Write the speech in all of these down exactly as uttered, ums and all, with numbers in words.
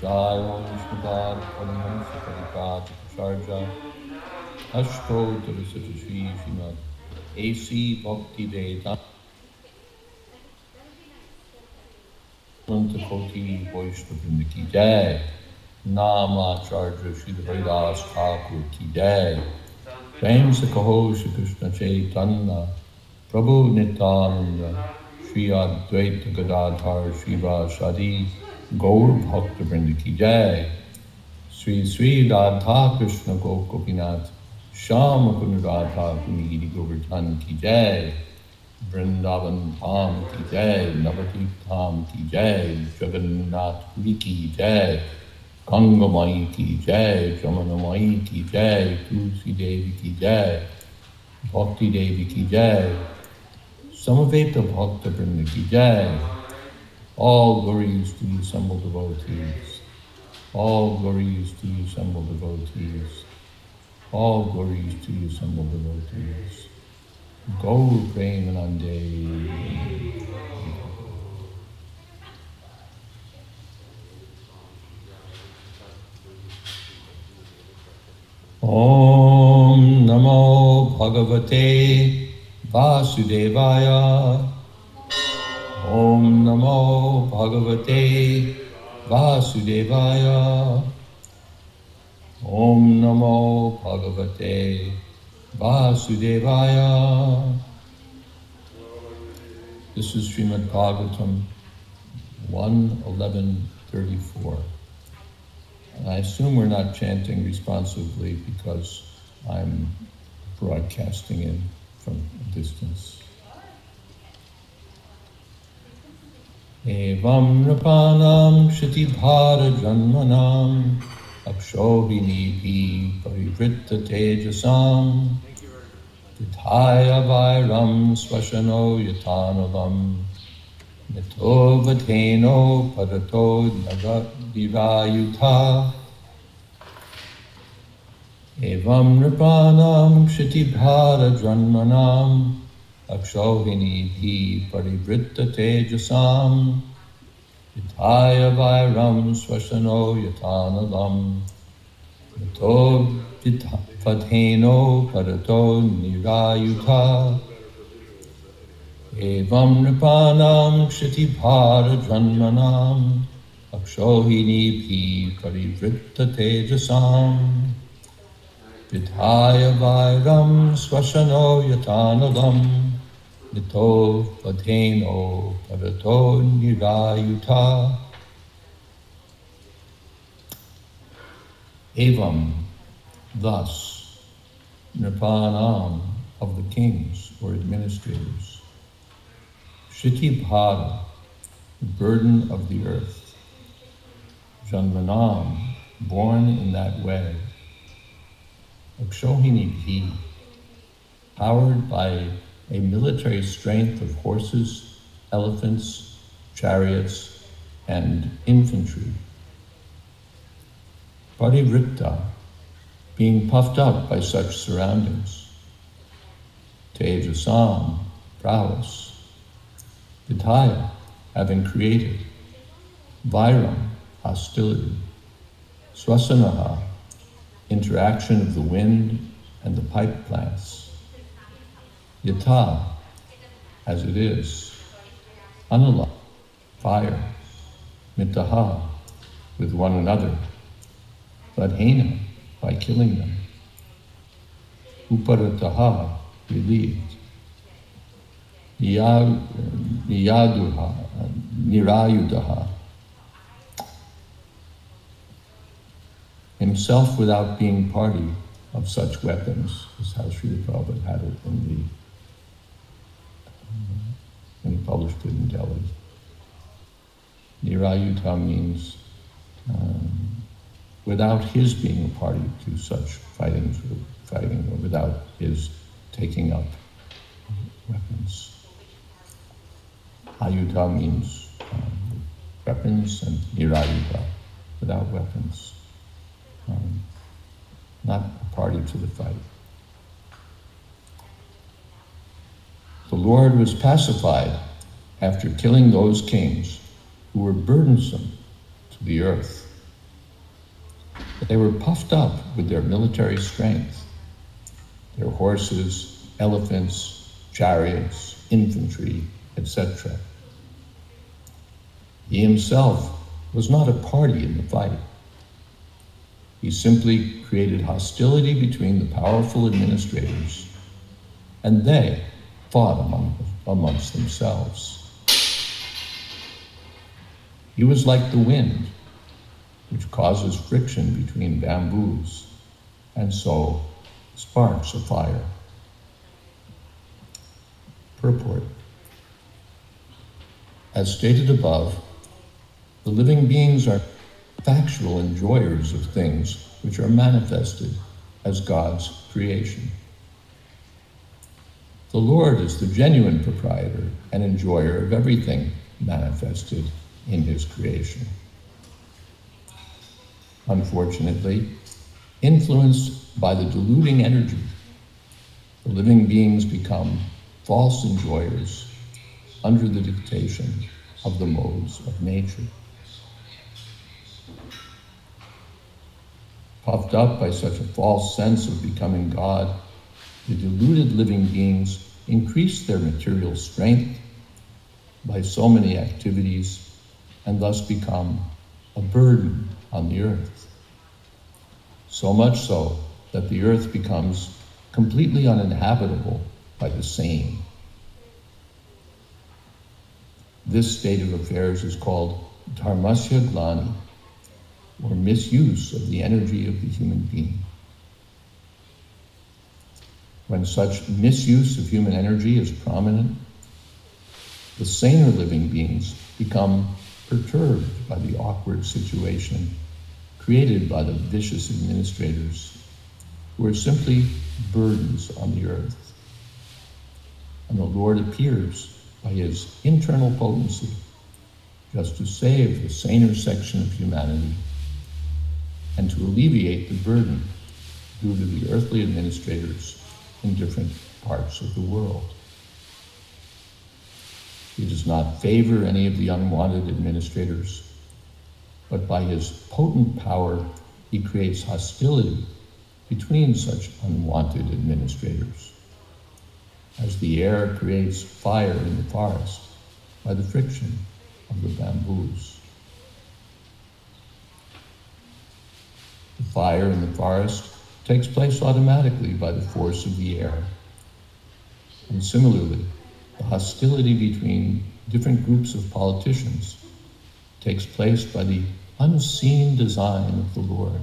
Jai Om Vishnupada Padmansa Padipati Pacharja Ashto Tarasati Shri Srimad A C Bhakti Vedanta Koti Vaishnava Ki Jai Nama Acharya Shri Haridas Thakur Ki Jai Prem Se Kaho Shri Krishna Chaitanya Prabhu Nityananda Shri Advaita Gadadhar Shiva Shadi Gaur Bhakta Vrinda Ki Jai Sri Sri Radha Krishna Gopinath Shama Kund Radha Kuniri Govardhan Ki Jai Vrindavan Dham Ki Jai Navadvip Dham Ki Jai Jagannath Puri Ki Jai Ganga Mai Ki Jai Jamuna Mai Ki Jai Tulsi Devi Ki Jai Bhakti Devi Ki Jai Samaveta Bhakta Vrinda Ki Jai. All glories to the assembled devotees. All glories to the assembled devotees. All glories to the assembled devotees. Gaur Premanande. Om Namo Bhagavate Vasudevaya. Om Namo Bhagavate Vasudevaya. Om Namo Bhagavate Vasudevaya. This is Srimad Bhagavatam one eleven thirty-four. And I assume we're not chanting responsively because I'm broadcasting in from a distance. Evam Nrapanam Shati Bhara Janmanam Akshohini Parivritta Tejasam Vithaya Vairam Swashano Yatanavam Nito Vateno Parato Nagadivayuta Evam Nrapanam Shati Bhara Janmanam Akshohini bhi parivritta tejasam Vithaya vairam swasano yatanavam Nato vadheno parato nirayuta Evam nripanam kshiti bhara janmanam Akshohini bhi parivritta tejasam Vithaya vairam swasano yatanavam Nito vadheno parato nirayuta. Evam, thus, Nripanam of the kings or administrators, Shiti Bhara, the burden of the earth, Janmanam, born in that way, Akshohini bhi, powered by a military strength of horses, elephants, chariots, and infantry. Parivritta, being puffed up by such surroundings. Tejasam, prowess. Vithaya, having created. Vairam, hostility. Swasanaha, interaction of the wind and the pipe plants. Yata, as it is. Anala, fire. Mitaha, with one another. Vadhena, by killing them. Uparataha, relieved. Niyaduha, nirayudaha. Himself without being party of such weapons, is how Srila Prabhupada had it in the, when he published it in Delhi. Nirayuta means um, without his being a party to such fighting, fighting, or without his taking up weapons. Ayuta means um, weapons, and nirayuta, without weapons. Um, not a party to the fight. The Lord was pacified after killing those kings who were burdensome to the earth They were puffed up with their military strength, their horses, elephants, chariots, infantry, et cetera. He himself was not a party in the fight. He simply created hostility between the powerful administrators, and they fought among, amongst themselves. He was like the wind, which causes friction between bamboos, and so sparks a fire. Purport. As stated above, the living beings are factual enjoyers of things which are manifested as God's creation. The Lord is the genuine proprietor and enjoyer of everything manifested in his creation. Unfortunately, influenced by the deluding energy, the living beings become false enjoyers under the dictation of the modes of nature. Puffed up by such a false sense of becoming God, the deluded living beings increase their material strength by so many activities and thus become a burden on the earth. So much so that the earth becomes completely uninhabitable by the same. This state of affairs is called dharmasya glani, or misuse of the energy of the human being. When such misuse of human energy is prominent, the saner living beings become perturbed by the awkward situation created by the vicious administrators, who are simply burdens on the earth. And the Lord appears by his internal potency just to save the saner section of humanity and to alleviate the burden due to the earthly administrators in different parts of the world. He does not favor any of the unwanted administrators, but by his potent power, he creates hostility between such unwanted administrators, as the air creates fire in the forest by the friction of the bamboos. The fire in the forest takes place automatically by the force of the air. And similarly, the hostility between different groups of politicians takes place by the unseen design of the Lord.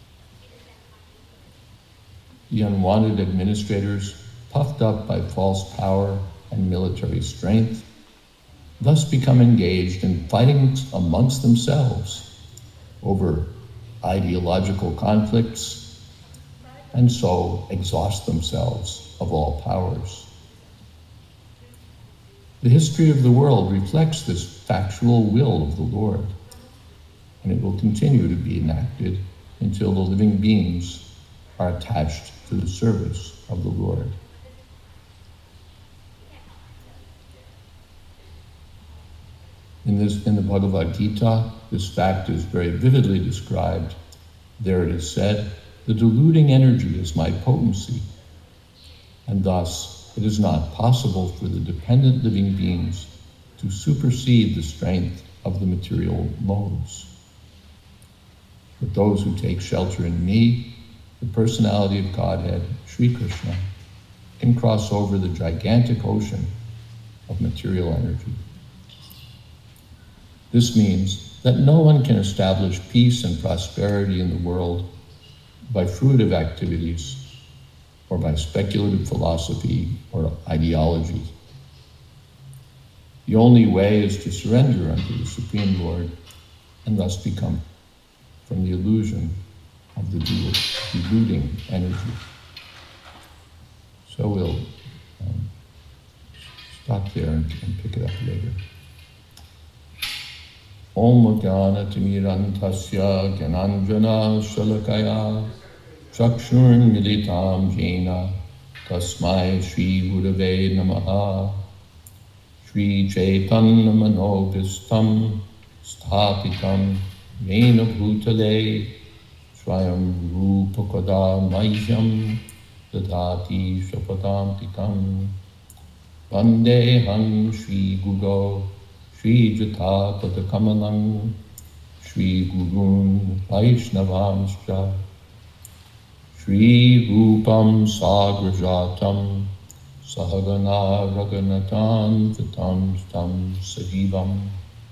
The unwanted administrators, puffed up by false power and military strength, thus become engaged in fighting amongst themselves over ideological conflicts, and so exhaust themselves of all powers. The history of the world reflects this factual will of the Lord, and it will continue to be enacted until the living beings are attached to the service of the Lord. In this, in the Bhagavad Gita, this fact is very vividly described. There it is said, "The deluding energy is my potency, and thus it is not possible for the dependent living beings to supersede the strength of the material modes. But those who take shelter in me, the personality of Godhead, Sri Krishna, can cross over the gigantic ocean of material energy." This means that no one can establish peace and prosperity in the world by fruitive activities or by speculative philosophy or ideology. The only way is to surrender unto the Supreme Lord and thus become from the illusion of the deluding energy. So we'll um, stop there and, and pick it up later. Om Jnana Timirantasya Gyananjana Shalakaya Chakshurn Militam Jena Tasmai Shri Gurave Namaha Shri Chaitanya Manovistam Sthapitam Yena Bhutale Swayam Rupakada Mahyam Dadati Shapadantikam Vandeham Shri Guru Shri Jata Padakamalam Shri Gurun Vaishnavanscha Shri Rupam Sagrajatam Sahagana Raghunathan Vitam Tam Sajivam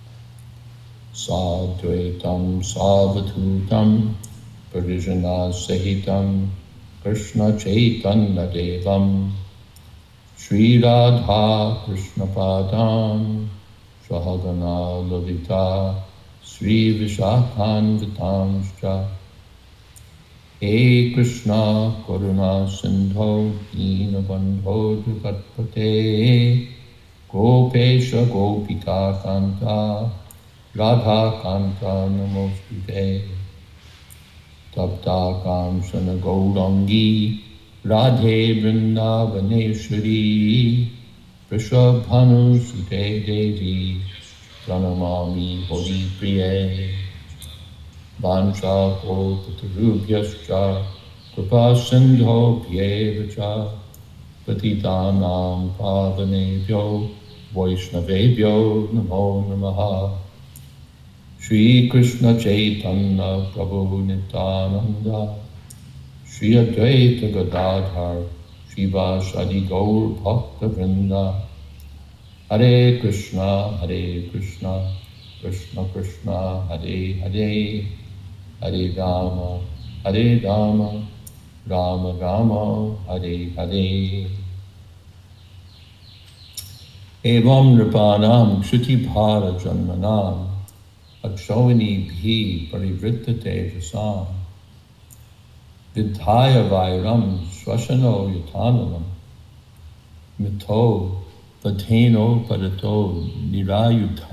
Sadvaitam Savatutam Parijana Sahitam Krishna Chaitanya Devam Shri Radha Krishna Padam Sahagana Lalita Sri Vishakhan Vitamscha He Krishna Karuna Sindho Dinabandho Jagatpate Gopesha Gopika Kanta Radha Kanta Namostute Tapta Kamsana Gaurangi Radhe Vrindavaneshwari Vrishabhanu Sute Devi Pranamami Hori Priye Vansha Kopatarubhyascha Kripa Sindho Pyevacha Patitanam Pavanebhyo Vaishnavebhyo Namo Namaha Shri Krishna Chaitanya Prabhu Nityananda Shri Advaita Gadadhar Shivasadi Gaur Bhakta Vrinda Hare Krishna Hare Krishna Krishna Krishna Hare Hare Hare Rama Hare Rama Rama Rama Hare Hare Evam Nripanam Shruti Bhara Janmanam Akshavani Bhi Parivrittate Vasam Vidhaya Vairam Swashano Yatananam Mito Vateno Padato Nirayuta.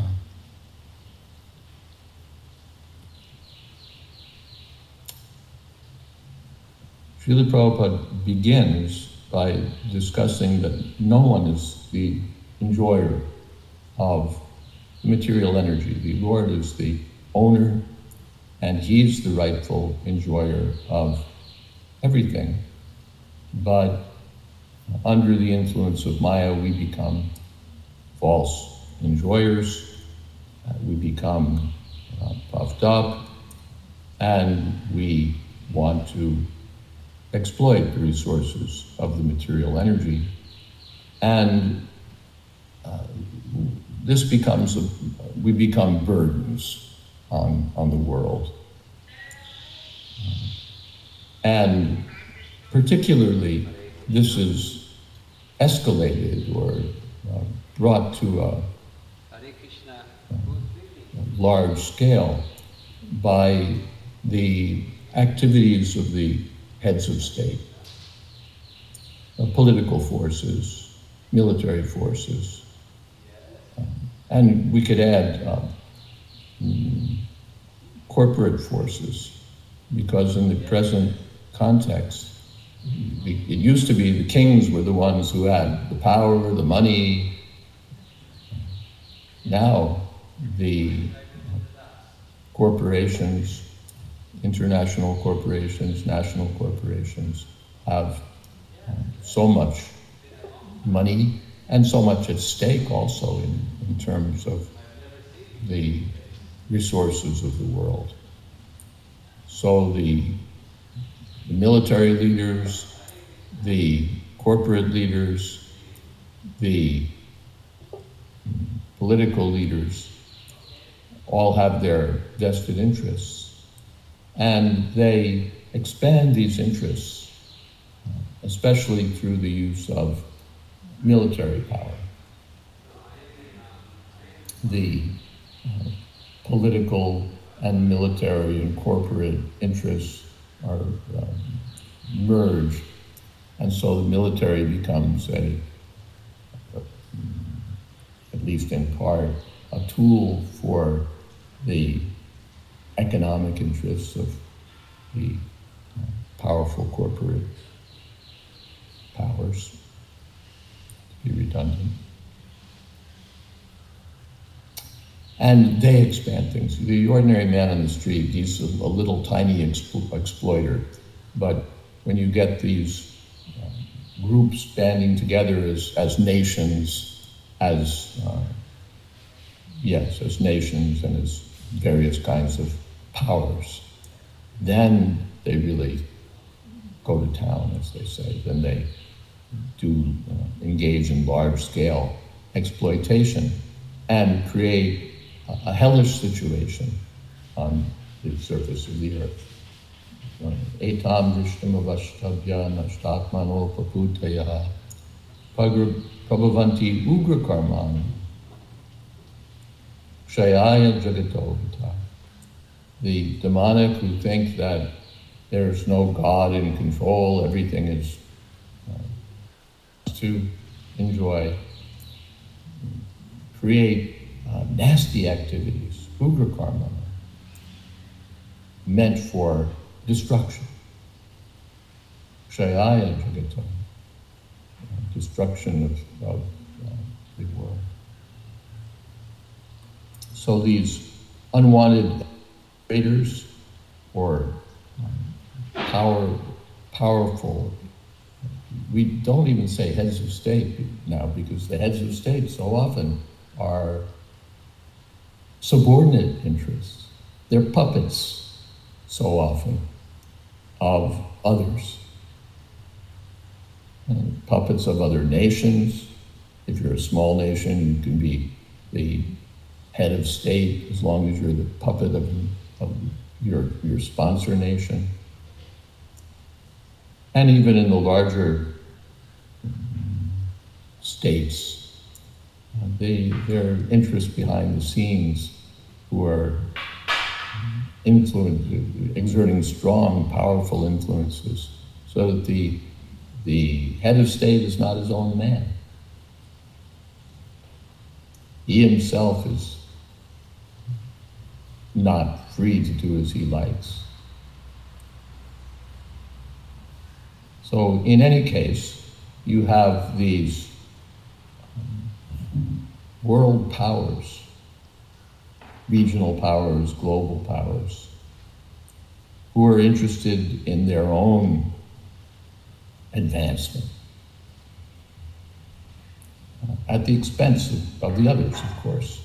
Srila Prabhupada begins by discussing that no one is the enjoyer of material energy. The Lord is the owner, and He's the rightful enjoyer of everything. But under the influence of Maya, we become false enjoyers, uh, we become uh, puffed up, and we want to exploit the resources of the material energy. And uh, this becomes, a, we become burdens on, on the world. And particularly, this is escalated or uh, brought to a, a large scale by the activities of the heads of state, uh, political forces, military forces, um, and we could add uh, mm, corporate forces, because in the present context, it used to be the kings were the ones who had the power, the money. Now the corporations, international corporations, national corporations have um, so much money and so much at stake also in, in terms of the resources of the world. So the, the military leaders, the corporate leaders, the political leaders all have their vested interess. And they expand these interests, especially through the use of military power. The uh, political and military and corporate interests are uh, merged, and so the military becomes a, a, at least in part, a tool for the economic interests of the uh, powerful corporate powers, to be redundant. And they expand things. The ordinary man on the street, he's a, a little tiny explo- exploiter. But when you get these uh, groups banding together as, as nations, as, uh, yes, as nations and as various kinds of powers, then they really go to town, as they say. Then they do uh, engage in large-scale exploitation and create a, a hellish situation on the surface of the earth. Etam vishnamavashtabhya nashtatmano paputaya prabhavanti ugra karmani kshayaya jagato vita. The demonic who think that there's no God in control, everything is uh, to enjoy, create uh, nasty activities, ugra karma, meant for destruction. Kshayaya jagata, destruction of, of uh, the world. So these unwanted traitors or um, power, powerful, we don't even say heads of state now, because the heads of state so often are subordinate interests. They're puppets so often of others. And puppets of other nations. If you're a small nation, you can be the head of state as long as you're the puppet of, of your, your sponsor nation. And even in the larger states, uh, they, there are interests behind the scenes who are influence, exerting strong, powerful influences, so that the, the head of state is not his own man. He himself is not free to do as he likes. So in any case, you have these world powers, regional powers, global powers, who are interested in their own advancement, at the expense of, of the others, of course.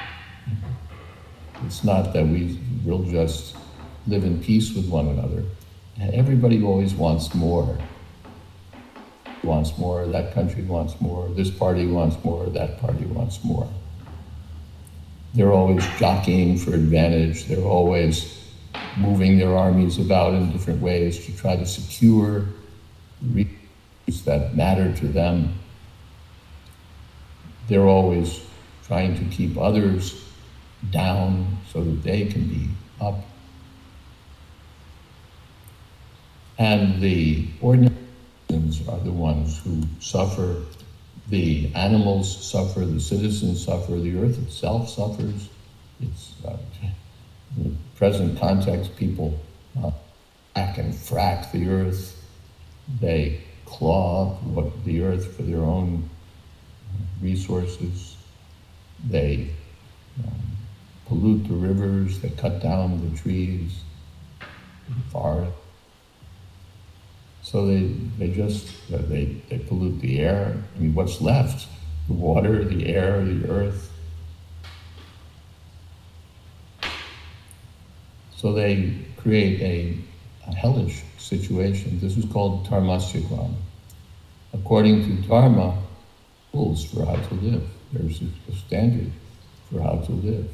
It's not that we will just live in peace with one another. Everybody always wants more. Wants more, that country wants more, this party wants more, that party wants more. They're always jockeying for advantage. They're always moving their armies about in different ways to try to secure resources that matter to them. They're always trying to keep others down so that they can be up. And the ordinary citizens are the ones who suffer. The animals suffer, the citizens suffer, the earth itself suffers. It's, uh, in the present context, people uh, hack and frack the earth. They claw what, the earth for their own resources. They um, pollute the rivers, they cut down the trees, the forest. So they, they just, uh, they, they pollute the air. I mean, what's left? The water, the air, the earth. So they create a, a hellish situation. This is called dharmasya grama. According to dharma, rules for how to live. There's a, a standard for how to live.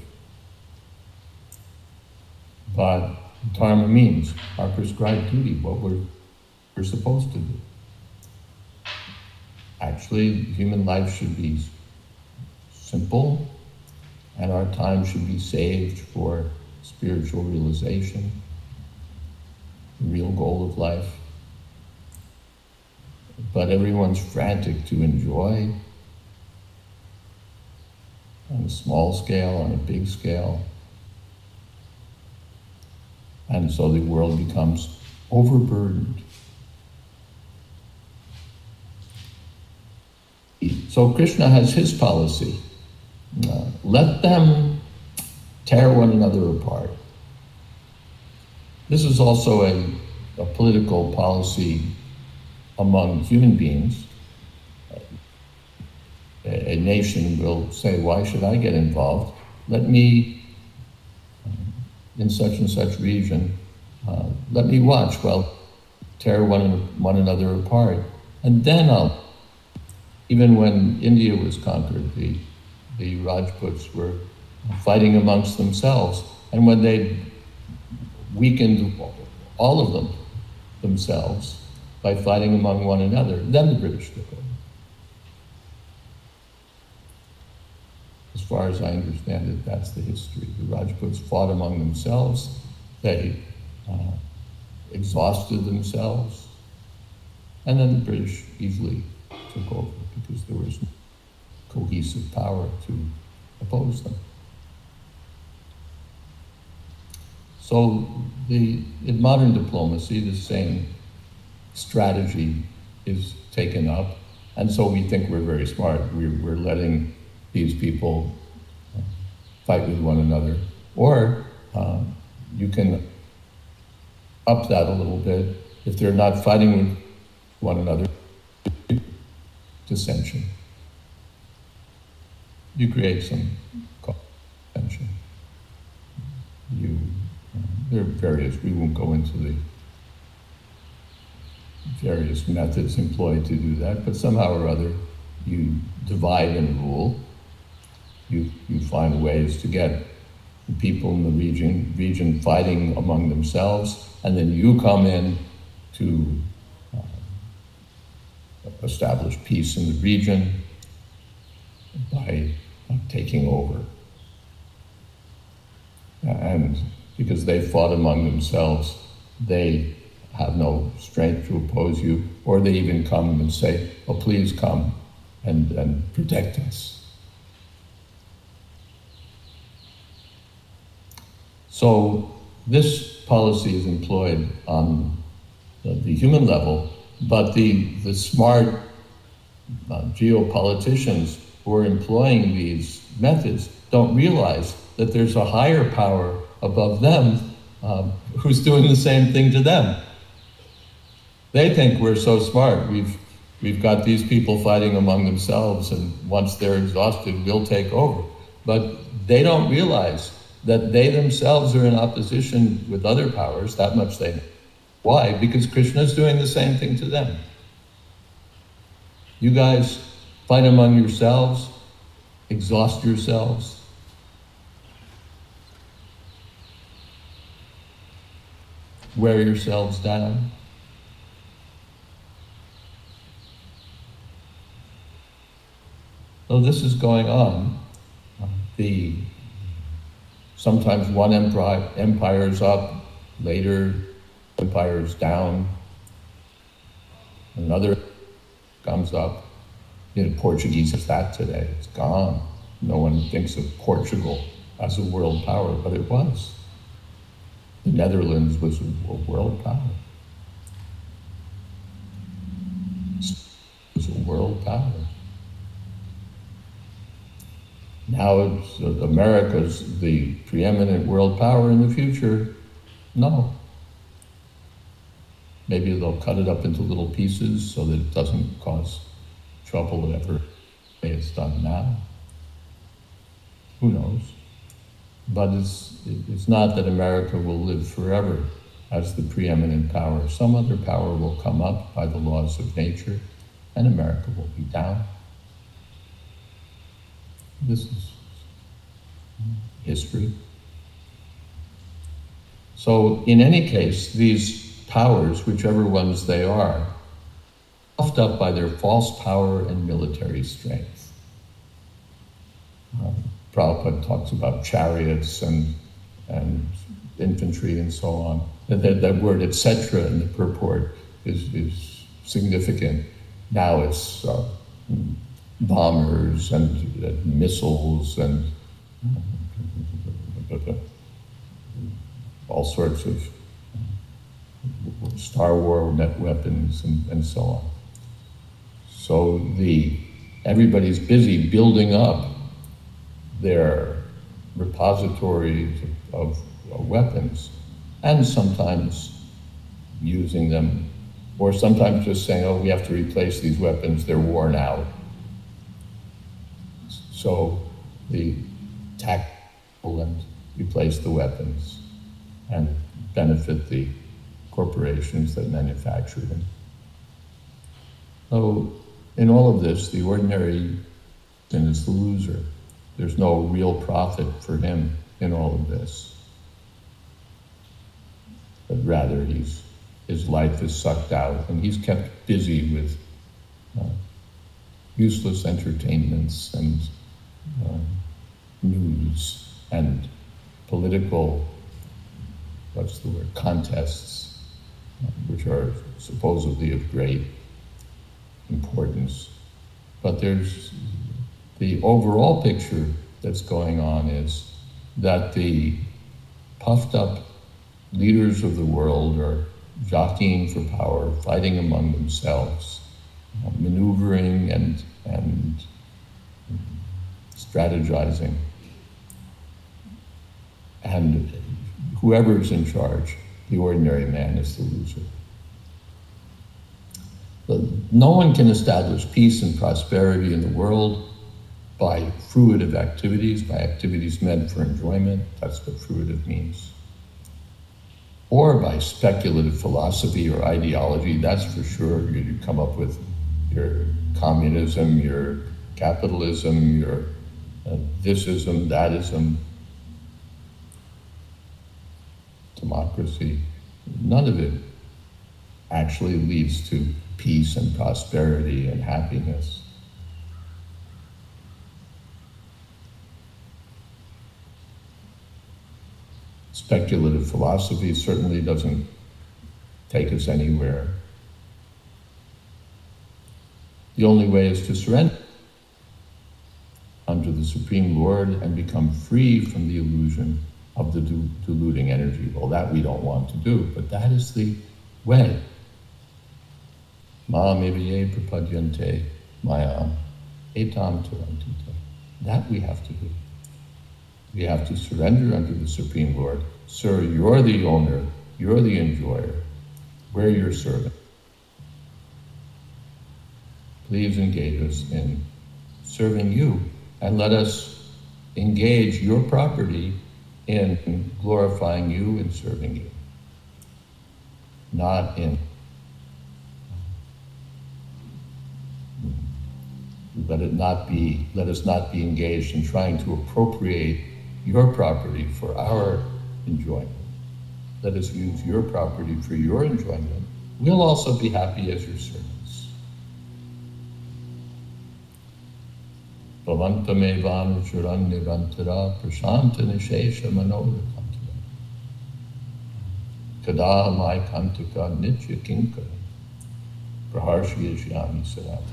But dharma means our prescribed duty, what we're we're supposed to do. Actually, human life should be simple, and our time should be saved for spiritual realization, the real goal of life. But everyone's frantic to enjoy on a small scale, on a big scale. And so the world becomes overburdened. So Krishna has his policy. Uh, let them tear one another apart. This is also a, a political policy among human beings. A, a nation will say, why should I get involved? Let me, in such and such region, uh, let me watch while tear one, one another apart. And then I'll, even when India was conquered, the, the Rajputs were fighting amongst themselves. And when they weakened all of them themselves by fighting among one another, then the British took over. As far as I understand it, that's the history. The Rajputs fought among themselves. They uh, exhausted themselves. And then the British easily took over because there was no cohesive power to oppose them. So the, in modern diplomacy, the same strategy is taken up. And so we think we're very smart. We're, we're letting these people uh, fight with one another. Or uh, you can up that a little bit. If they're not fighting with one another, dissension. You create some tension. You, uh, there are various, we won't go into the various methods employed to do that, but somehow or other, you divide and rule. You, you find ways to get the people in the region, region fighting among themselves, and then you come in to uh, establish peace in the region by uh, taking over. And because they fought among themselves, they have no strength to oppose you, or they even come and say, oh, please come and, and protect us. So this policy is employed on the, the human level, but the, the smart uh, geopoliticians who are employing these methods don't realize that there's a higher power above them um, who's doing the same thing to them. They think we're so smart. We've, we've got these people fighting among themselves, and once they're exhausted, we'll take over. But they don't realize that they themselves are in opposition with other powers, that much they know. Why? Because Krishna is doing the same thing to them. You guys fight among yourselves, exhaust yourselves. Wear yourselves down. So this is going on. The Sometimes one empire, empire's up, later empire's down, another comes up. You know, Portuguese is that today, it's gone. No one thinks of Portugal as a world power, but it was. The Netherlands was a world power. It was a world power. Now it's, uh, America's the preeminent world power in the future. No. Maybe they'll cut it up into little pieces so that it doesn't cause trouble, whatever it's done now. Who knows? But it's, it's not that America will live forever as the preeminent power. Some other power will come up by the laws of nature, and America will be down. This is history. So in any case, these powers, whichever ones they are, puffed up by their false power and military strength. Um, Prabhupada talks about chariots and, and infantry and so on. That, that, that word et cetera in the purport is, is significant. Now it's uh, bombers and uh, missiles and uh, all sorts of Star Wars weapons and, and so on. So the everybody's busy building up their repositories of, of weapons, and sometimes using them, or sometimes just saying, oh, we have to replace these weapons, they're worn out. So the tackle and replace the weapons and benefit the corporations that manufacture them. So in all of this, the ordinary person is the loser. There's no real profit for him in all of this. But rather, he's, his life is sucked out, and he's kept busy with uh, useless entertainments and uh, news and political, what's the word, contests, uh, which are supposedly of great importance. But there's the overall picture that's going on is that the puffed up leaders of the world are jockeying for power, fighting among themselves, uh, maneuvering and, and strategizing. And whoever's in charge, the ordinary man is the loser. But no one can establish peace and prosperity in the world by fruitive activities, by activities meant for enjoyment. That's what fruitive means. Or by speculative philosophy or ideology. That's for sure. You, you come up with your communism, your capitalism, your uh, thisism, thatism, democracy. None of it actually leads to peace and prosperity and happiness. Speculative philosophy certainly doesn't take us anywhere. The only way is to surrender unto the Supreme Lord and become free from the illusion of the du- deluding energy. Well, that we don't want to do, but that is the way. Ma meviye prapadyante mayam etam tarantita. That we have to do. We have to surrender unto the Supreme Lord. Sir, you're the owner, you're the enjoyer, we're your servant. Please engage us in serving you, and let us engage your property in glorifying you and serving you, not in let it not be, let us not be engaged in trying to appropriate your property for our enjoyment. Let us use your property for your enjoyment. We'll also be happy as your servants. Bhavantamevan Churannivantara Prashanta Nishesha Manoda Kantara Kada Mai Kantaka Nitya Kinkara Praharshi Yashyami Sarati.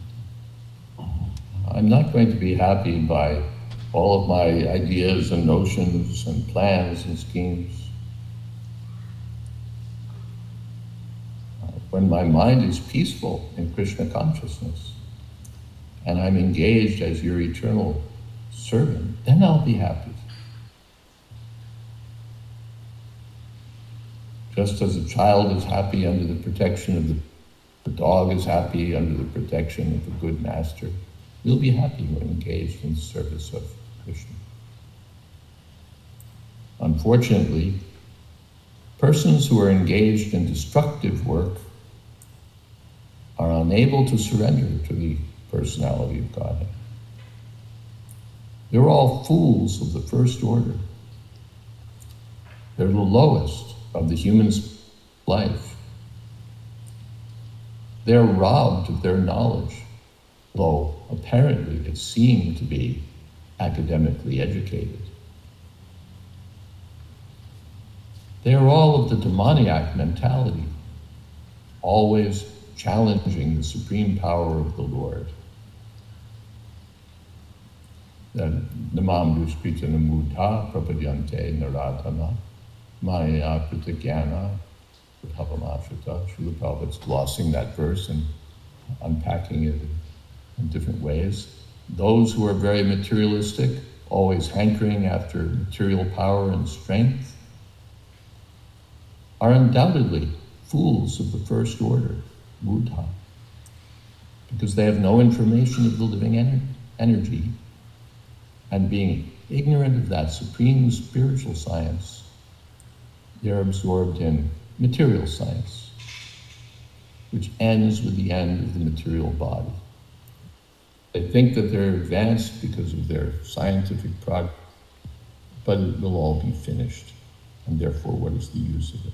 I'm not going to be happy by all of my ideas and notions and plans and schemes. Uh, when my mind is peaceful in Krishna consciousness and I'm engaged as your eternal servant, then I'll be happy. Just as a child is happy under the protection of the, the dog is happy under the protection of a good master, we'll be happy when engaged in the service of Krishna. Unfortunately, persons who are engaged in destructive work are unable to surrender to the personality of Godhead. They're all fools of the first order. They're the lowest of the human's life. They're robbed of their knowledge, though apparently it seemed to be academically educated. They are all of the demoniac mentality, always challenging the supreme power of the Lord. Namam Dushkrita Namudha Prapadyante Naratana Maya Pratigyana Bhavamashita. Srila Prabhupada's glossing that verse and unpacking it in different ways. Those who are very materialistic always hankering after material power and strength, are undoubtedly fools of the first order, Buddha, because they have no information of the living ener- energy, and being ignorant of that supreme spiritual science, they're absorbed in material science, which ends with the end of the material body. They think that they're advanced because of their scientific progress, but it will all be finished, and therefore what is the use of it?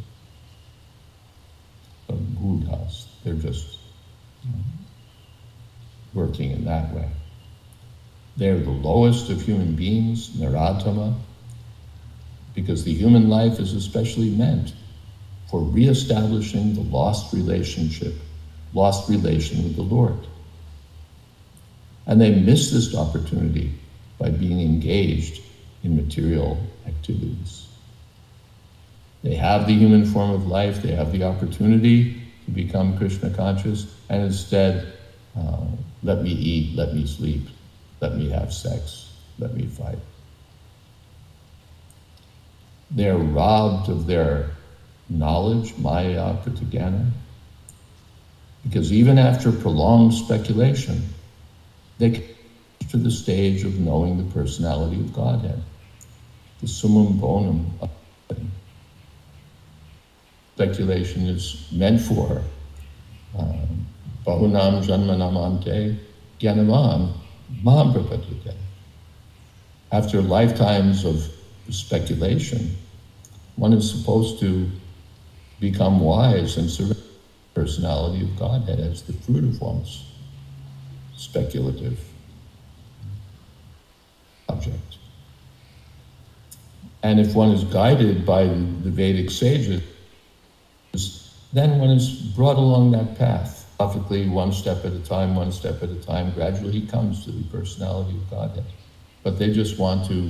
But Buddhas, they're just you know, working in that way. They're the lowest of human beings, Naratama, because the human life is especially meant for reestablishing the lost relationship, lost relation with the Lord. And they miss this opportunity by being engaged in material activities. They have the human form of life, they have the opportunity to become Krishna conscious, and instead, uh, let me eat, let me sleep, let me have sex, let me fight. They're robbed of their knowledge, maya pratijnana, because even after prolonged speculation, they come to the stage of knowing the personality of Godhead, the summum bonum of God. Speculation is meant for um, bahunam janmanam ante jnanavan mam prapadyate. After lifetimes of speculation, one is supposed to become wise and surrender the personality of Godhead as the fruit of one's speculative object. And if one is guided by the Vedic sages, then one is brought along that path. Philosophically, one step at a time, one step at a time, gradually he comes to the personality of Godhead. But they just want to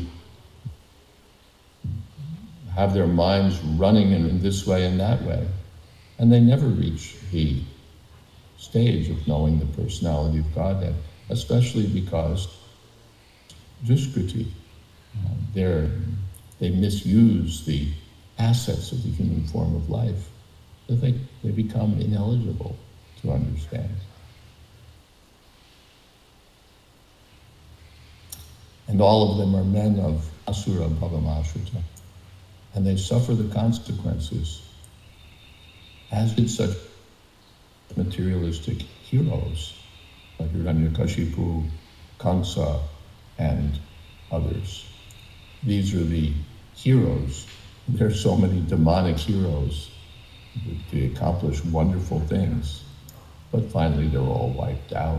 have their minds running in, in this way and that way. And they never reach the stage of knowing the personality of Godhead, especially because Duskriti, uh, they're, they misuse the assets of the human form of life, so they, they become ineligible to understand. And all of them are men of Asura Bhavamashrita, and they suffer the consequences, as did such materialistic heroes like Hiranyakashipu, Kamsa, and others. These are the heroes. There are so many demonic heroes that they accomplish wonderful things, but finally they're all wiped out.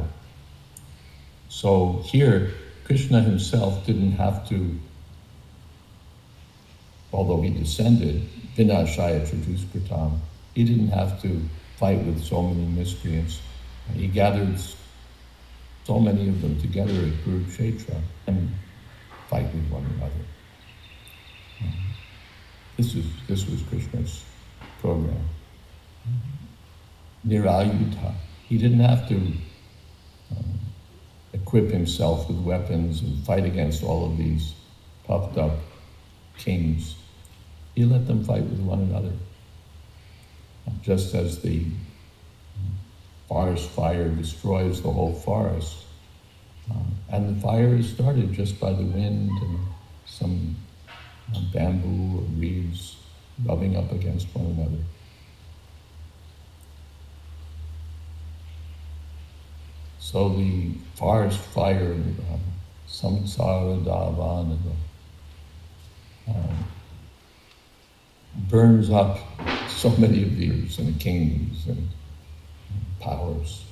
So here, Krishna himself didn't have to, although he descended, Vinashaya Chatuskratam, he didn't have to fight with so many miscreants. He gathered so many of them together at Kurukshetra and fight with one another. This is this was Krishna's program. Nirayuddha. He didn't have to um, equip himself with weapons and fight against all of these puffed up kings. He let them fight with one another. Just as the forest fire destroys the whole forest. Um, and the fire is started just by the wind and some uh, bamboo or reeds rubbing up against one another. So the forest fire, um, samsara davan, um, burns up so many of these and kings and powers.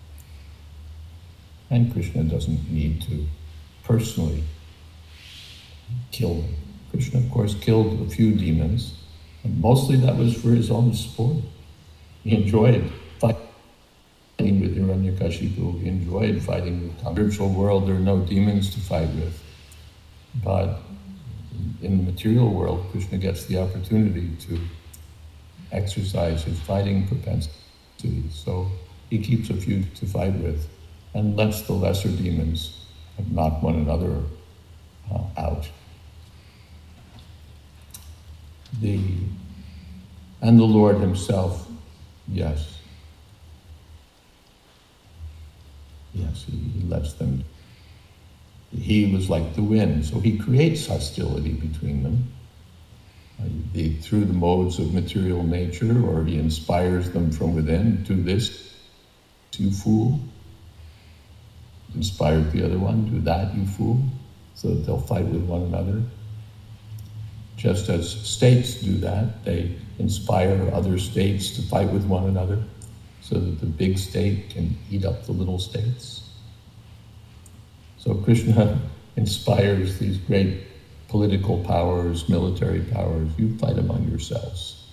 And Krishna doesn't need to personally kill them. Krishna, of course, killed a few demons, and mostly that was for his own sport. He enjoyed fighting with Hiranyakashipu. He enjoyed fighting with the spiritual world. There are no demons to fight with. But in the material world, Krishna gets the opportunity to exercise his fighting propensity. So he keeps a few to fight with and lets the lesser demons knock one another uh, out. The, and the Lord himself, yes. Yes, he, he lets them. He was like the wind, so he creates hostility between them uh, he, through the modes of material nature, or he inspires them from within. Do this, you fool. Inspired the other one, do that, you fool. So that they'll fight with one another. Just as states do that, they inspire other states to fight with one another so that the big state can eat up the little states. So Krishna inspires these great political powers, military powers. You fight among yourselves.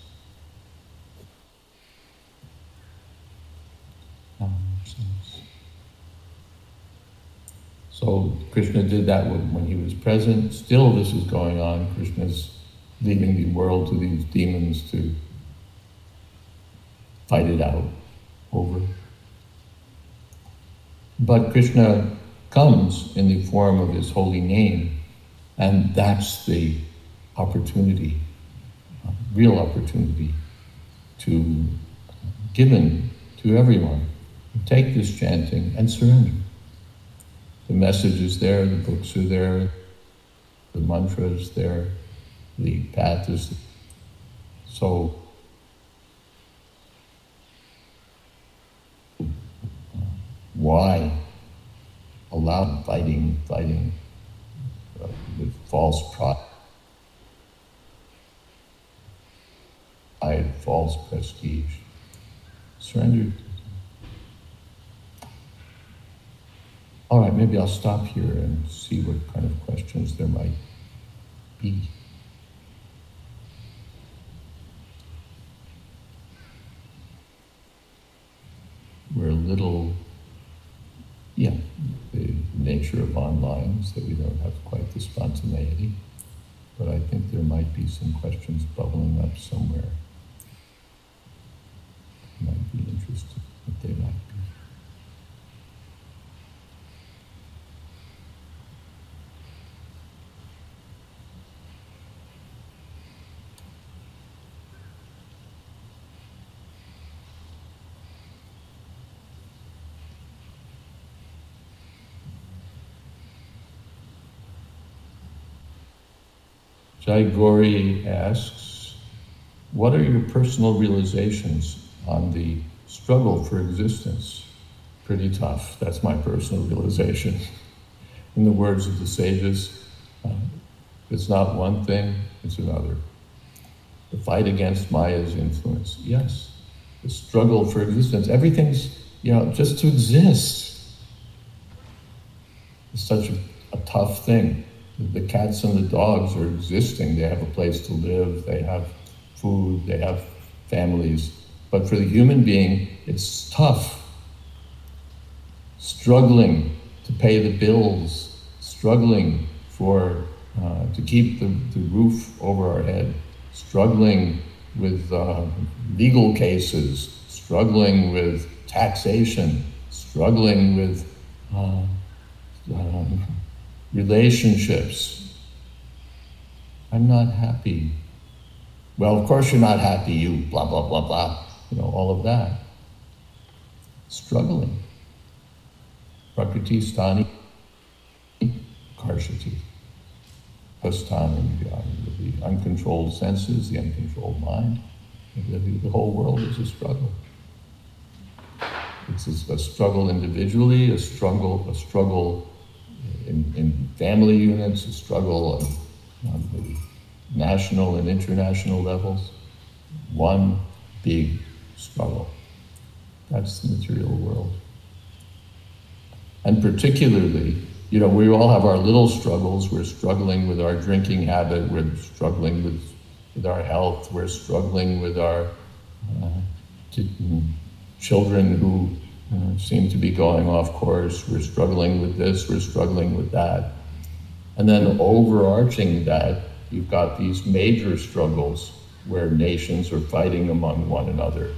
So Krishna did that when, when he was present. Still this is going on. Krishna's leaving the world to these demons to fight it out over. But Krishna comes in the form of his holy name, and that's the opportunity, real opportunity, to given to everyone. Take this chanting and surrender. The message is there, the books are there, the mantra is there, the path is there. So why allow fighting, fighting uh, with false pride, false prestige? Surrender. All right, maybe I'll stop here and see what kind of questions there might be. We're a little, yeah, the nature of online is that we don't have quite the spontaneity, but I think there might be some questions bubbling up somewhere. Might be interested what they might be. Jai Gauri asks, what are your personal realizations on the struggle for existence? Pretty tough. That's my personal realization. In the words of the sages, uh, it's not one thing, it's another. The fight against Maya's influence, yes. The struggle for existence, everything's, you know, just to exist. It's such a, a tough thing. The cats and the dogs are existing. They have a place to live, they have food, they have families. But for the human being, it's tough. Struggling to pay the bills, struggling for uh, to keep the, the roof over our head, struggling with uh, legal cases, struggling with taxation, struggling with uh, uh, relationships. I'm not happy. Well, of course you're not happy, you blah, blah, blah, blah. You know, all of that. Struggling. Prakriti stani karshati. Pastani, the uncontrolled senses, the uncontrolled mind. The, the whole world is a struggle. It's a struggle individually, a struggle, a struggle in, in family units, a struggle on, on the national and international levels. One big struggle. That's the material world. And particularly, you know, we all have our little struggles. We're struggling with our drinking habit. We're struggling with, with our health. We're struggling with our uh, t- children who uh, seem to be going off course. We're struggling with this. We're struggling with that. And then overarching that, you've got these major struggles where nations are fighting among one another,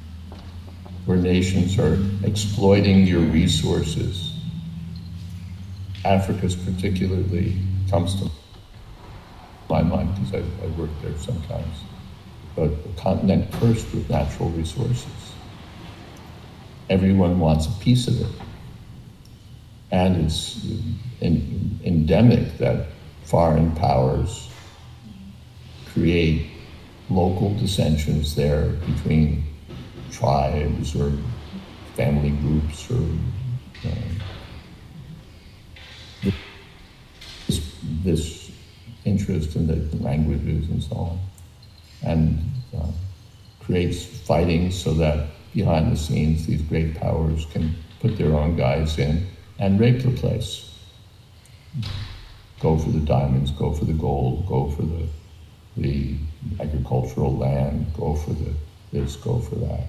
where nations are exploiting your resources, Africa's particularly comes to my mind because I, I work there sometimes. But a continent cursed with natural resources. Everyone wants a piece of it. And it's in, endemic that foreign powers create local dissensions there between tribes or family groups or uh, this, this interest in the languages and so on, and uh, creates fighting so that behind the scenes these great powers can put their own guys in and rape the place. Go for the diamonds, go for the gold, go for the the agricultural land, go for the this, go for that.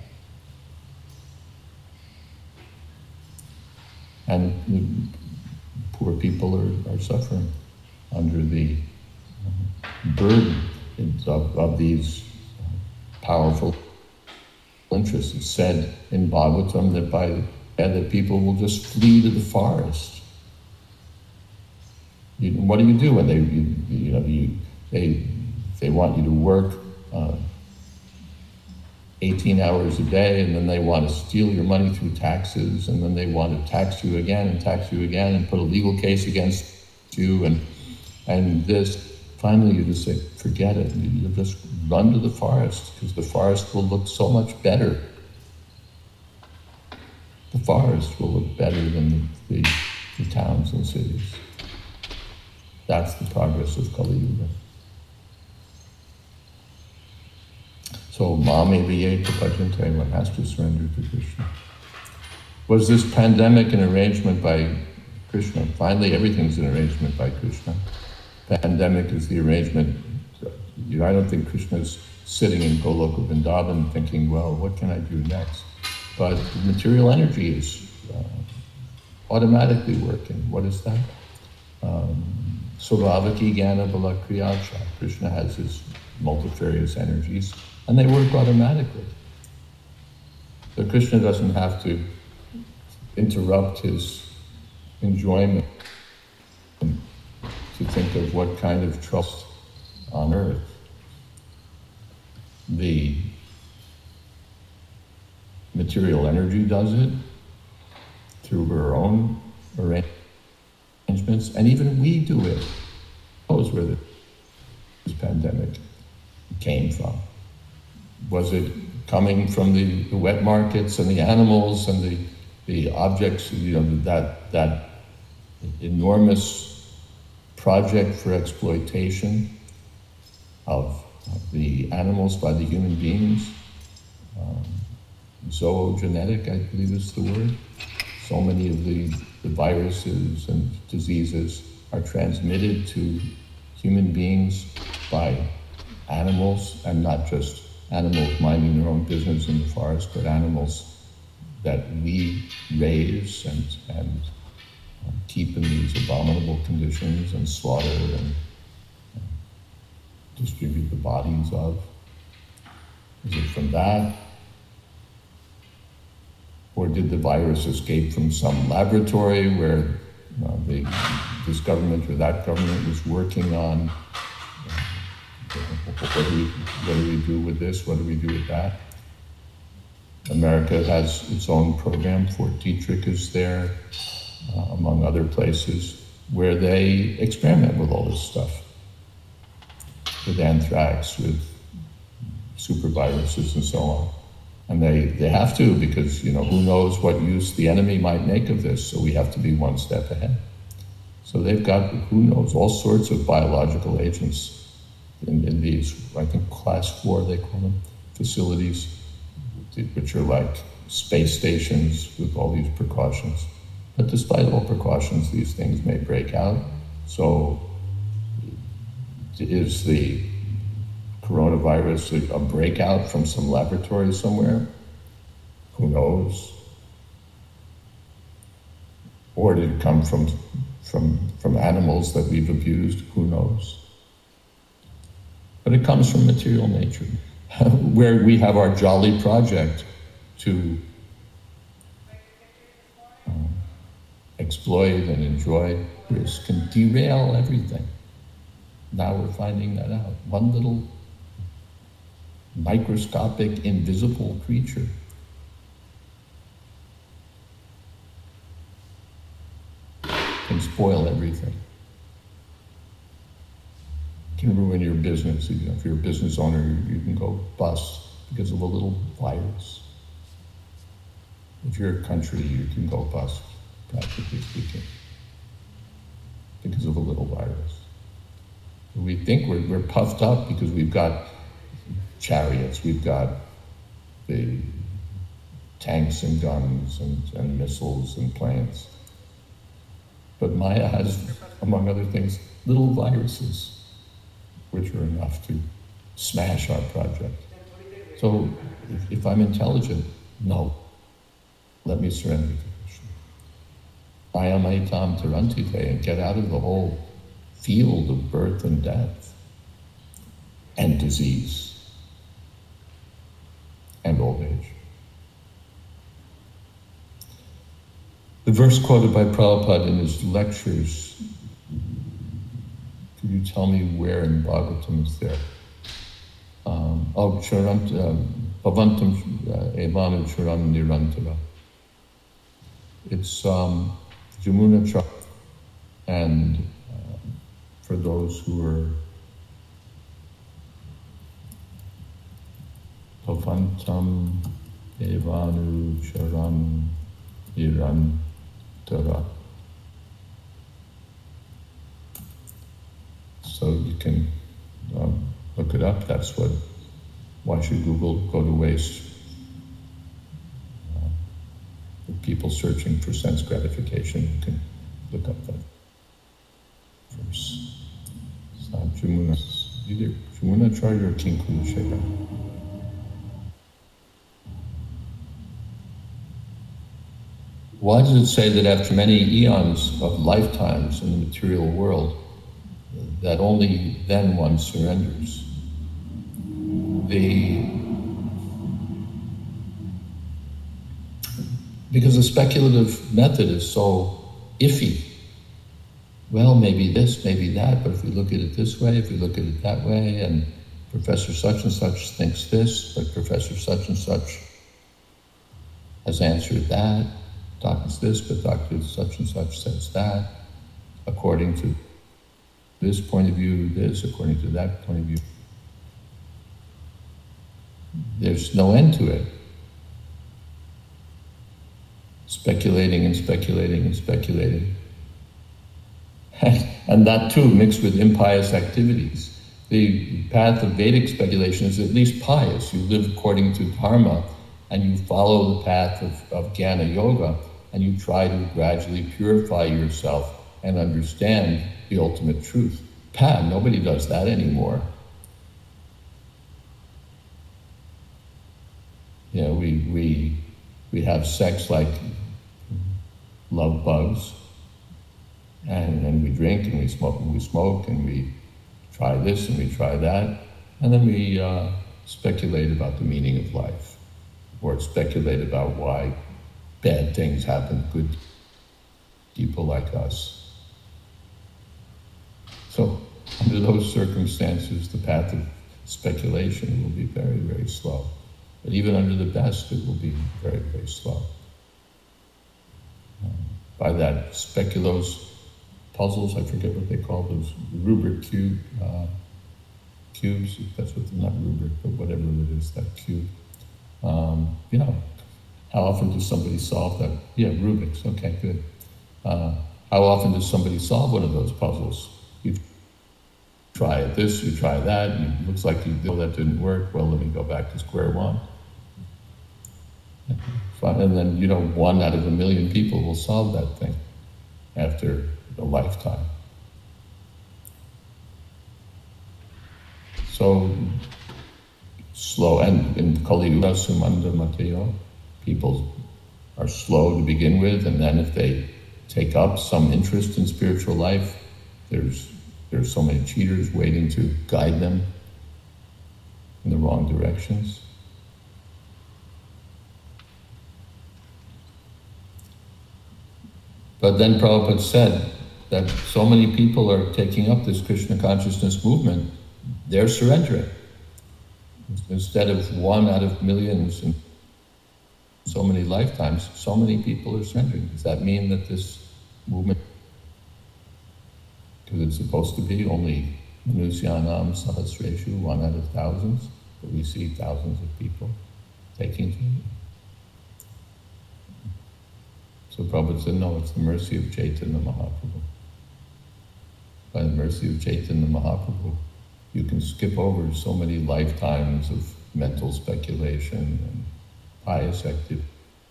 And the poor people are, are suffering under the burden of, of these powerful interests. It's said in Bhagavatam that by the end that people will just flee to the forest. You, what do you do when they you, you know you they they want you to work uh, eighteen hours a day, and then they want to steal your money through taxes, and then they want to tax you again and tax you again and put a legal case against you, and and this. Finally, you just say, forget it. You just run to the forest, because the forest will look so much better. The forest will look better than the, the, the towns and cities. That's the progress of Kali Yuga. So, Mame Prapajante, one has to surrender to Krishna. Was this pandemic an arrangement by Krishna? Finally, everything's an arrangement by Krishna. Pandemic is the arrangement. You know, I don't think Krishna's sitting in Goloka Vrindavan thinking, well, what can I do next? But the material energy is uh, automatically working. What is that? Um, Svabhavaki Jnana Bala Kriyacha. Krishna has his multifarious energies, and they work automatically. So Krishna doesn't have to interrupt his enjoyment to think of what kind of trust on earth. The material energy does it through her own arrangements, and even we do it. Who knows where this pandemic came from? Was it coming from the, the wet markets and the animals and the, the objects, you know, that, that enormous project for exploitation of, of the animals by the human beings? Um, zoogenetic, I believe is the word. So many of the, the viruses and diseases are transmitted to human beings by animals, and not just animals minding their own business in the forest, but animals that we raise and, and keep in these abominable conditions and slaughter and uh, distribute the bodies of. Is it from that? Or did the virus escape from some laboratory where uh, they, this government or that government was working on uh, what, do we, what do we do with this, what do we do with that? America has its own program. Fort Detrick is there, uh, among other places, where they experiment with all this stuff, with anthrax, with superviruses and so on. And they, they have to, because, you know, who knows what use the enemy might make of this, so we have to be one step ahead. So they've got, who knows, all sorts of biological agents in, in these, I think class four they call them, facilities, which are like space stations with all these precautions. But despite all precautions, these things may break out. So is the coronavirus a, a breakout from some laboratory somewhere? Who knows? Or did it come from, from, from animals that we've abused? Who knows? But it comes from material nature, where we have our jolly project to um, exploit and enjoy virus can derail everything. Now we're finding that out. One little microscopic, invisible creature can spoil everything. Can ruin your business. You know, if you're a business owner, you, you can go bust because of a little virus. If you're a country, you can go bust, practically speaking, because of a little virus. We think we're, we're puffed up because we've got chariots, we've got the tanks and guns and, and missiles and planes. But Maya has, among other things, little viruses, which are enough to smash our project. So if, if I'm intelligent, no, let me surrender to Krishna. Ayamaitam tarantite, and get out of the whole field of birth and death and disease and old age. The verse quoted by Prabhupada in his lectures, could you tell me where in Bhagavatam is there? Um, oh, Charant, um, Bhavantam Evanu Charan Nirantara. It's um, Jamuna Char, and uh, for those who are Bhavantam Evanu Charan Nirantara. So you can um, look it up. That's what, why should Google go to waste? Uh, with people searching for sense gratification, you can look up that verse. So, Jamuna, either Jamuna Charya or King Kulashekar. Why does it say that after many eons of lifetimes in the material world, that only then one surrenders? The because the speculative method is so iffy. Well, maybe this, maybe that, but if we look at it this way, if we look at it that way, and Professor such and such thinks this, but Professor such and such has answered that, Doctor's this, but Doctor such and such says that, according to this point of view, this, according to that point of view. There's no end to it. Speculating and speculating and speculating. And that too mixed with impious activities. The path of Vedic speculation is at least pious. You live according to dharma and you follow the path of, of Jnana Yoga and you try to gradually purify yourself and understand the ultimate truth. Pad, nobody does that anymore. You know, we we we have sex like love bugs, and then we drink and we smoke and we smoke and we try this and we try that, and then we uh, speculate about the meaning of life, or speculate about why bad things happen to good people like us. So, under those circumstances, the path of speculation will be very, very slow. But even under the best, it will be very, very slow. Uh, by that speculos puzzles, I forget what they call those, rubric cube, uh, cubes, if that's what, not rubric, but whatever it is, that cube. Um, you know, how often does somebody solve that? Yeah, Rubik's, okay, good. Uh, how often does somebody solve one of those puzzles? You try it this, you try that, and it looks like you, oh, that didn't work, well, let me go back to square one. And then, you know, one out of a million people will solve that thing after a lifetime. So, slow, and in Kali Yuga, Sumanda Mateo, people are slow to begin with, and then if they take up some interest in spiritual life, there's there's so many cheaters waiting to guide them in the wrong directions. But then Prabhupada said, that so many people are taking up this Krishna consciousness movement, they're surrendering. Instead of one out of millions in so many lifetimes, so many people are surrendering. Does that mean that this movement, because it's supposed to be only Manusyanam Sahasreshu, one out of thousands, but we see thousands of people taking to it. So Prabhupada said, no, it's the mercy of Chaitanya Mahaprabhu. By the mercy of Chaitanya Mahaprabhu, you can skip over so many lifetimes of mental speculation and pious activities.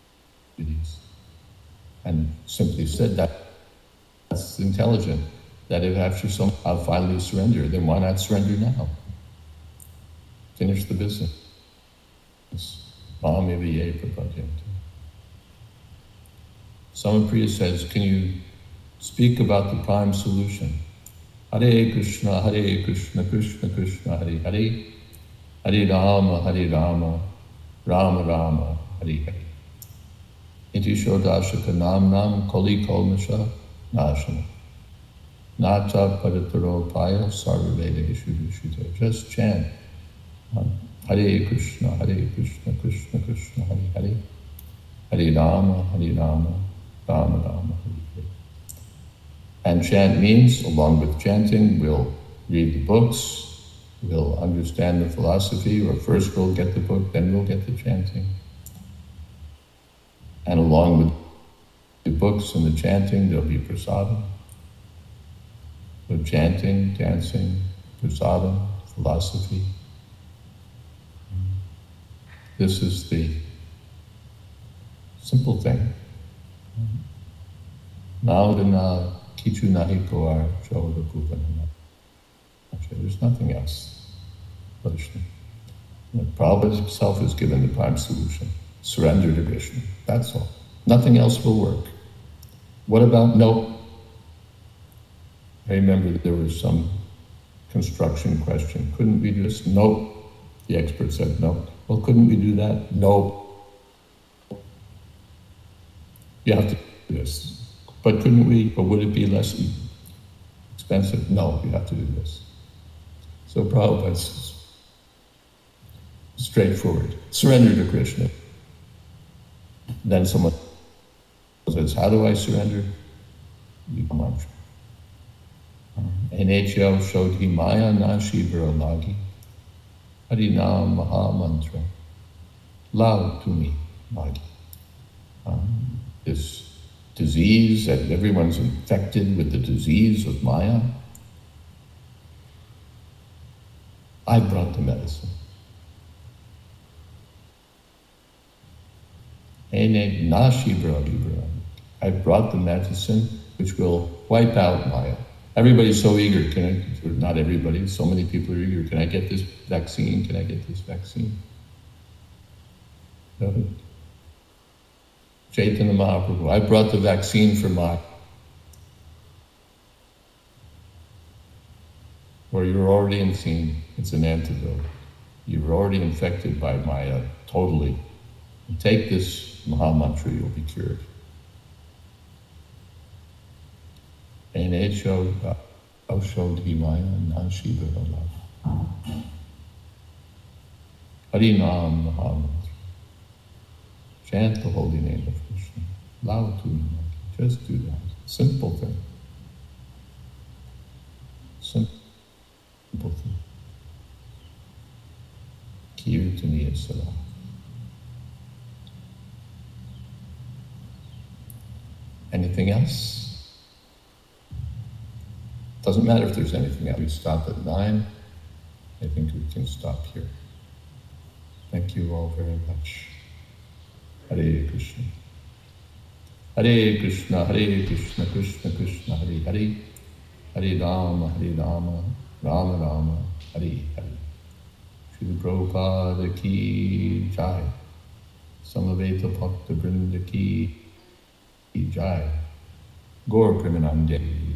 And simply said that that's intelligent. That if after some, I'll finally surrender, then why not surrender now? Finish the business. Mahamiviye prapadyante. Samapriya says, can you speak about the prime solution? Hare Krishna, Hare Krishna, Krishna Krishna, Hare Hare, Hare Rama, Hare Rama, Rama Rama, Hare Hare. Iti Shodashaka Nam Nam Kali Kalmasha Nashana. Nata Padataro Paya Sarvaveda Ishudushita. Just chant. Um, Hare Krishna, Hare Krishna, Krishna Krishna, Hare Hare, Hare Rama, Hare Rama, Rama Rama, Hare Hare. And chant means, along with chanting, we'll read the books, we'll understand the philosophy, or first we'll get the book, then we'll get the chanting. And along with the books and the chanting, there'll be prasadam. So chanting, dancing, prasadam, philosophy. This is the simple thing. Naudana kichu nahi koar choda kupanana. There's nothing else. Krishna. The Prabhupada himself has given the prime solution. Surrender to Krishna. That's all. Nothing else will work. What about no? I remember that there was some construction question. Couldn't we do this? No. The expert said no. Well, couldn't we do that? No. You have to do this. But couldn't we? But would it be less expensive? No, you have to do this. So Prabhupada's straightforward. Surrender to Krishna. Then someone says, how do I surrender? You come up. Enetyo Shodhi Maya Nashi Viralagi Harinam Maha Mantra Lao Tumi Magi. Um, this disease, that everyone's infected with the disease of Maya. I brought the medicine. Ene Nashi Viralagi. I brought the medicine which will wipe out Maya. Everybody's so eager, can I, not everybody, so many people are eager, can I get this vaccine, can I get this vaccine? No. Chaitanya Mahaprabhu, I brought the vaccine for Maya. Or you're already infected, it's an antidote. You're already infected by Maya, totally. And take this Maha Mantra, you'll be cured. Enetyo Shodhi Maya Nashi Viralagi. Harinam Maha Mantra. Chant the holy name of Krishna. Lao Tumi. Just do that. Simple thing. Simple thing. Kirtaniya Sada. Anything else? Doesn't matter if there's anything else. We stop at nine. I think we can stop here. Thank you all very much. Hare Krishna. Hare Krishna, Hare Krishna, Krishna Krishna, Hare Hare. Hare Rama, Hare Rama, Rama Rama, Hare Hare. Srila Prabhupada ki jai. Samaveta Bhakta Vrinda ki jai. Gaur Premanande.